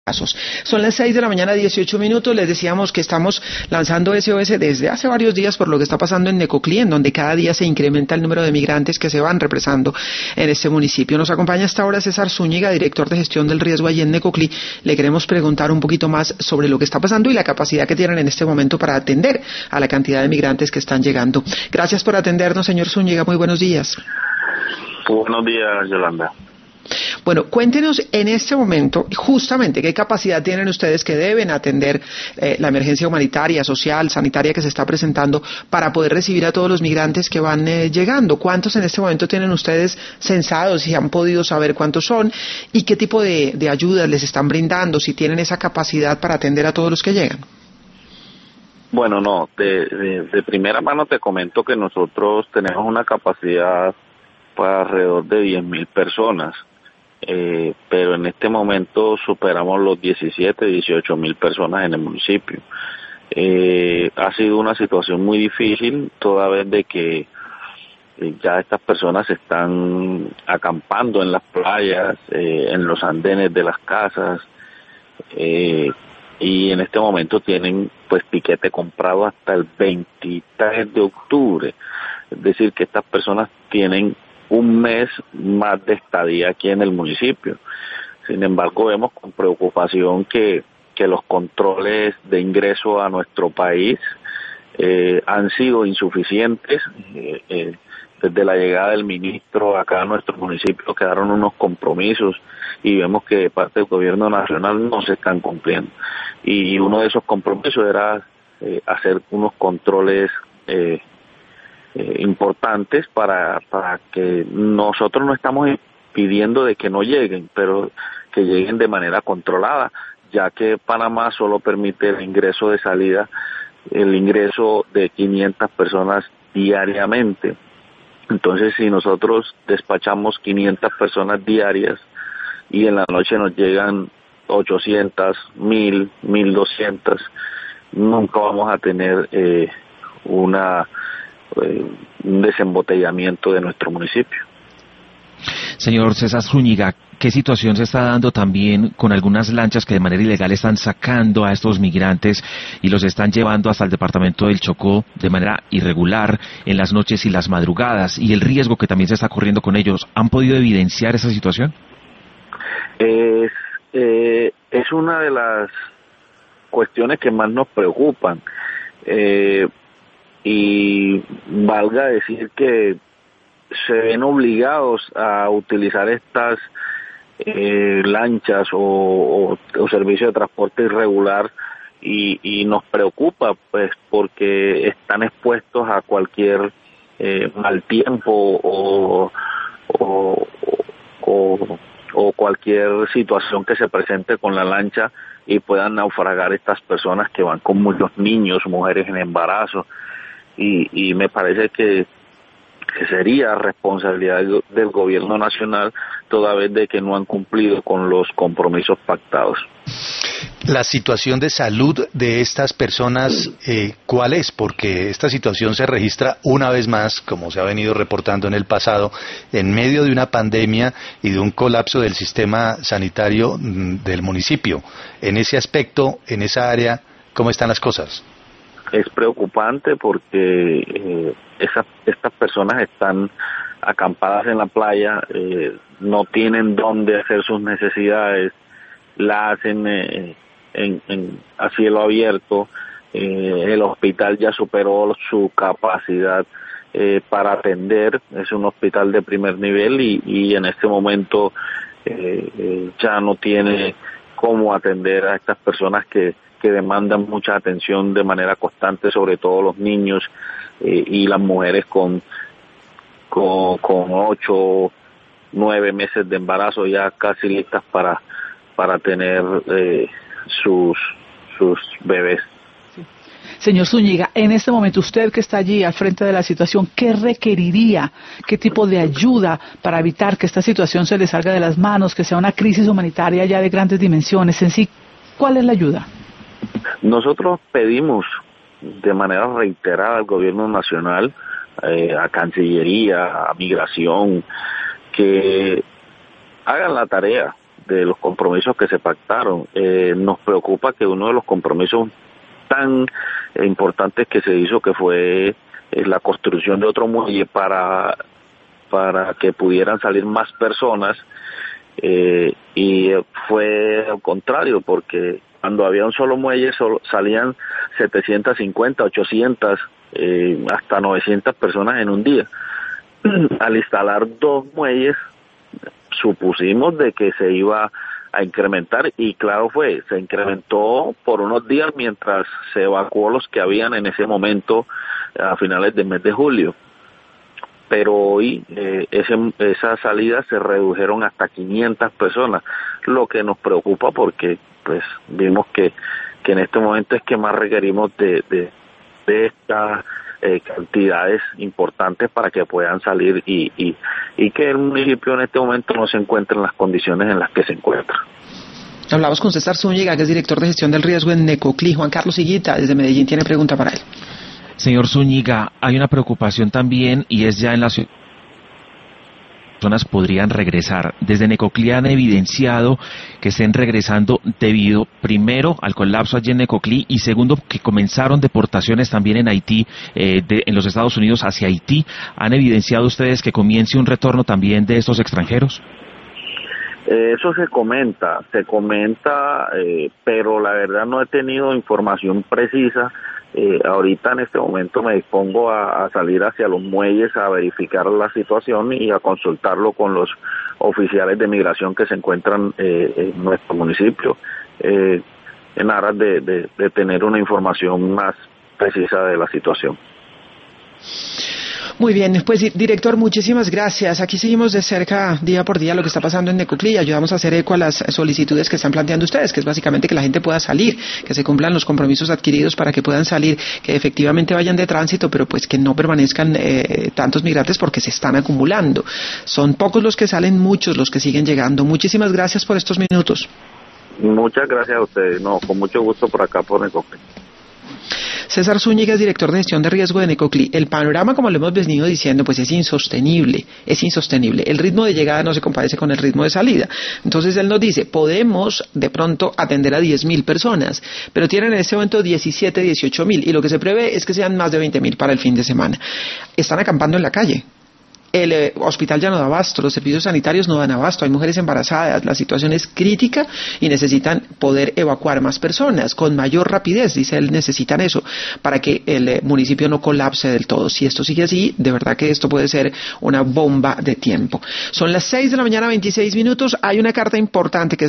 Casos. Son las 6 de la mañana, 18 minutos. Les decíamos que estamos lanzando SOS desde hace varios días por lo que está pasando en Necoclí, en donde cada día se incrementa el número de migrantes que se van represando en este municipio. Nos acompaña hasta ahora César Zúñiga, director de gestión del riesgo allí en Necoclí. Le queremos preguntar un poquito más sobre lo que está pasando y la capacidad que tienen en este momento para atender a la cantidad de migrantes que están llegando. Gracias por atendernos, señor Zúñiga. Muy buenos días. Buenos días, Yolanda. Bueno, cuéntenos en este momento justamente qué capacidad tienen ustedes que deben atender la emergencia humanitaria, social, sanitaria que se está presentando para poder recibir a todos los migrantes que van llegando. ¿Cuántos en este momento tienen ustedes censados y han podido saber cuántos son y qué tipo de ayudas les están brindando, si tienen esa capacidad para atender a todos los que llegan? Bueno, no, de primera mano te comento que nosotros tenemos una capacidad para alrededor de 10.000 personas. Pero en este momento superamos los 18.000 personas en el municipio. Ha sido una situación muy difícil, toda vez de que ya estas personas están acampando en las playas, en los andenes de las casas, y en este momento tienen pues piquete comprado hasta el 23 de octubre. Es decir, que estas personas tienen un mes más de estadía aquí en el municipio. Sin embargo, vemos con preocupación que los controles de ingreso a nuestro país han sido insuficientes. Desde la llegada del ministro acá a nuestro municipio quedaron unos compromisos y vemos que de parte del gobierno nacional no se están cumpliendo. Y uno de esos compromisos era hacer unos controles importantes para que nosotros no estamos pidiendo de que no lleguen, pero que lleguen de manera controlada, ya que Panamá solo permite el ingreso de 500 personas diariamente. Entonces, si nosotros despachamos 500 personas diarias y en la noche nos llegan 800, 1.000, 1.200, nunca vamos a tener un desembotellamiento de nuestro municipio. Señor César Zúñiga, ¿qué situación se está dando también con algunas lanchas que de manera ilegal están sacando a estos migrantes y los están llevando hasta el departamento del Chocó de manera irregular en las noches y las madrugadas, y el riesgo que también se está corriendo con ellos? ¿Han podido evidenciar esa situación? Es una de las cuestiones que más nos preocupan. Y valga decir que se ven obligados a utilizar estas lanchas o servicio de transporte irregular y nos preocupa pues porque están expuestos a cualquier mal tiempo o cualquier situación que se presente con la lancha y puedan naufragar estas personas que van con muchos niños, mujeres en embarazo. Y me parece que sería responsabilidad del gobierno nacional toda vez de que no han cumplido con los compromisos pactados. La situación de salud de estas personas, ¿cuál es? Porque esta situación se registra una vez más, como se ha venido reportando en el pasado, en medio de una pandemia y de un colapso del sistema sanitario del municipio. En ese aspecto, en esa área, ¿cómo están las cosas? Es preocupante porque estas personas están acampadas en la playa, no tienen dónde hacer sus necesidades, la hacen a cielo abierto. El hospital ya superó su capacidad para atender, es un hospital de primer nivel y en este momento ya no tiene cómo atender a estas personas que demandan mucha atención de manera constante, sobre todo los niños y las mujeres con 8, 9 meses de embarazo ya casi listas para tener sus bebés. Señor Zúñiga, en este momento usted que está allí al frente de la situación, ¿qué requeriría? ¿Qué tipo de ayuda para evitar que esta situación se le salga de las manos, que sea una crisis humanitaria ya de grandes dimensiones? En sí, ¿cuál es la ayuda? Nosotros pedimos de manera reiterada al gobierno nacional, a Cancillería, a Migración, que hagan la tarea los compromisos que se pactaron. Nos preocupa que uno de los compromisos tan importantes que se hizo, que fue la construcción de otro muelle para que pudieran salir más personas, y fue al contrario, porque cuando había un solo muelle salían 750, 800, hasta 900 personas en un día. Al instalar 2 muelles, supusimos de que se iba a incrementar, y claro se incrementó por unos días mientras se evacuó los que habían en ese momento a finales del mes de julio. Pero hoy esas salidas se redujeron hasta 500 personas, lo que nos preocupa porque pues vimos que en este momento es que más requerimos de estas cantidades importantes para que puedan salir y que el municipio en este momento no se encuentre en las condiciones en las que se encuentra. Hablamos con César Zúñiga, que es director de gestión del riesgo en Necoclí. Juan Carlos Higuita, desde Medellín, tiene pregunta para él. Señor Zúñiga, hay una preocupación también, y es ya en la ciudad personas podrían regresar. Desde Necoclí han evidenciado que estén regresando debido, primero, al colapso allí en Necoclí, y segundo, que comenzaron deportaciones también en Haití, en los Estados Unidos hacia Haití. ¿Han evidenciado ustedes que comience un retorno también de estos extranjeros? Eso se comenta, pero la verdad no he tenido información precisa. Ahorita en este momento me dispongo a salir hacia los muelles a verificar la situación y a consultarlo con los oficiales de migración que se encuentran en nuestro municipio, en aras de tener una información más precisa de la situación. Muy bien, pues director, muchísimas gracias. Aquí seguimos de cerca, día por día, lo que está pasando en Necoclí. Ayudamos a hacer eco a las solicitudes que están planteando ustedes, que es básicamente que la gente pueda salir, que se cumplan los compromisos adquiridos para que puedan salir, que efectivamente vayan de tránsito, pero pues que no permanezcan tantos migrantes porque se están acumulando. Son pocos los que salen, muchos los que siguen llegando. Muchísimas gracias por estos minutos. Muchas gracias a ustedes. Con mucho gusto por acá, por Necoclí. César Zúñiga es director de gestión de riesgo de Necoclí. El panorama, como lo hemos venido diciendo, pues es insostenible. El ritmo de llegada no se compadece con el ritmo de salida. Entonces él nos dice, podemos de pronto atender a 10.000 personas, pero tienen en este momento 17, 18.000, y lo que se prevé es que sean más de 20.000 para el fin de semana. Están acampando en la calle. El hospital ya no da abasto, los servicios sanitarios no dan abasto, hay mujeres embarazadas, la situación es crítica y necesitan poder evacuar más personas con mayor rapidez, dice él, necesitan eso para que el municipio no colapse del todo. Si esto sigue así, de verdad que esto puede ser una bomba de tiempo. Son las 6 de la mañana, 26 minutos, hay una carta importante que